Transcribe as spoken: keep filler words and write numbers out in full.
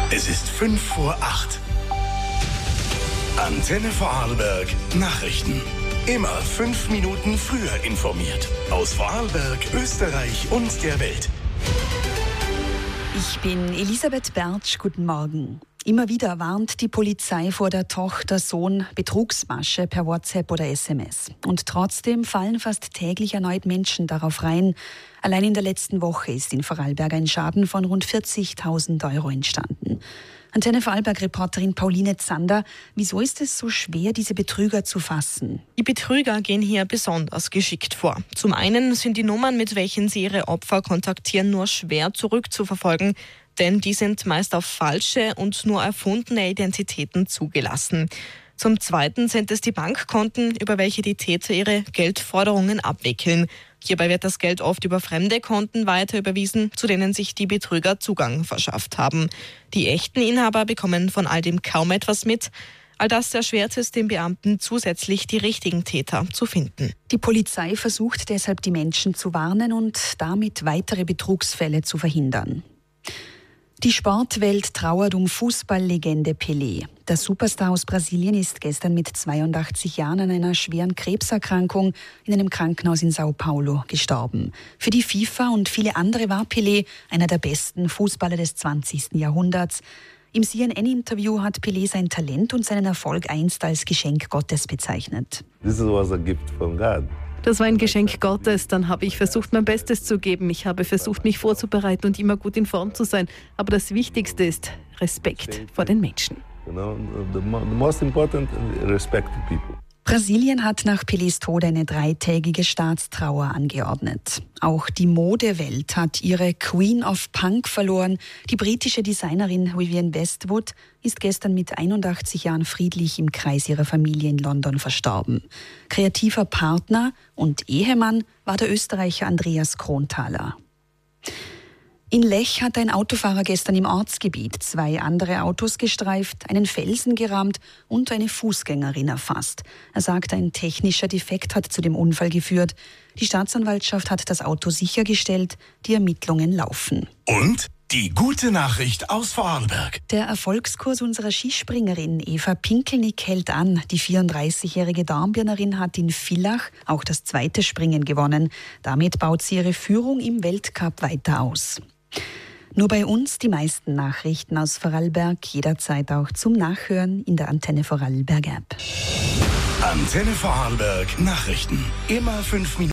Es ist fünf vor acht. Antenne Vorarlberg Nachrichten. Immer fünf Minuten früher informiert. Aus Vorarlberg, Österreich und der Welt. Ich bin Elisabeth Bertsch. Guten Morgen. Immer wieder warnt die Polizei vor der Tochter-Sohn-Betrugsmasche per WhatsApp oder S M S. Und trotzdem fallen fast täglich erneut Menschen darauf rein. Allein in der letzten Woche ist in Vorarlberg ein Schaden von rund vierzigtausend Euro entstanden. Antenne Vorarlberg-Reporterin Pauline Zander, wieso ist es so schwer, diese Betrüger zu fassen? Die Betrüger gehen hier besonders geschickt vor. Zum einen sind die Nummern, mit welchen sie ihre Opfer kontaktieren, nur schwer zurückzuverfolgen, denn die sind meist auf falsche und nur erfundene Identitäten zugelassen. Zum Zweiten sind es die Bankkonten, über welche die Täter ihre Geldforderungen abwickeln. Hierbei wird das Geld oft über fremde Konten weiter überwiesen, zu denen sich die Betrüger Zugang verschafft haben. Die echten Inhaber bekommen von all dem kaum etwas mit. All das erschwert es den Beamten zusätzlich, die richtigen Täter zu finden. Die Polizei versucht deshalb, die Menschen zu warnen und damit weitere Betrugsfälle zu verhindern. Die Sportwelt trauert um Fußballlegende Pelé. Der Superstar aus Brasilien ist gestern mit zweiundachtzig Jahren an einer schweren Krebserkrankung in einem Krankenhaus in Sao Paulo gestorben. Für die FIFA und viele andere war Pelé einer der besten Fußballer des zwanzigsten Jahrhunderts. Im C N N-Interview hat Pelé sein Talent und seinen Erfolg einst als Geschenk Gottes bezeichnet. This was a gift from God. Das war ein Geschenk Gottes. Dann habe ich versucht, mein Bestes zu geben. Ich habe versucht, mich vorzubereiten und immer gut in Form zu sein. Aber das Wichtigste ist Respekt vor den Menschen. You know, the most important, respect to people. Brasilien hat nach Pelés Tod eine dreitägige Staatstrauer angeordnet. Auch die Modewelt hat ihre Queen of Punk verloren. Die britische Designerin Vivienne Westwood ist gestern mit einundachtzig Jahren friedlich im Kreis ihrer Familie in London verstorben. Kreativer Partner und Ehemann war der Österreicher Andreas Kronthaler. In Lech hat ein Autofahrer gestern im Ortsgebiet zwei andere Autos gestreift, einen Felsen gerammt und eine Fußgängerin erfasst. Er sagt, ein technischer Defekt hat zu dem Unfall geführt. Die Staatsanwaltschaft hat das Auto sichergestellt, die Ermittlungen laufen. Und die gute Nachricht aus Vorarlberg. Der Erfolgskurs unserer Skispringerin Eva Pinkelnick hält an. Die vierunddreißigjährige Dornbirnerin hat in Villach auch das zweite Springen gewonnen. Damit baut sie ihre Führung im Weltcup weiter aus. Nur bei uns die meisten Nachrichten aus Vorarlberg, jederzeit auch zum Nachhören in der Antenne Vorarlberg App. Antenne Vorarlberg Nachrichten. Immer fünf Minuten.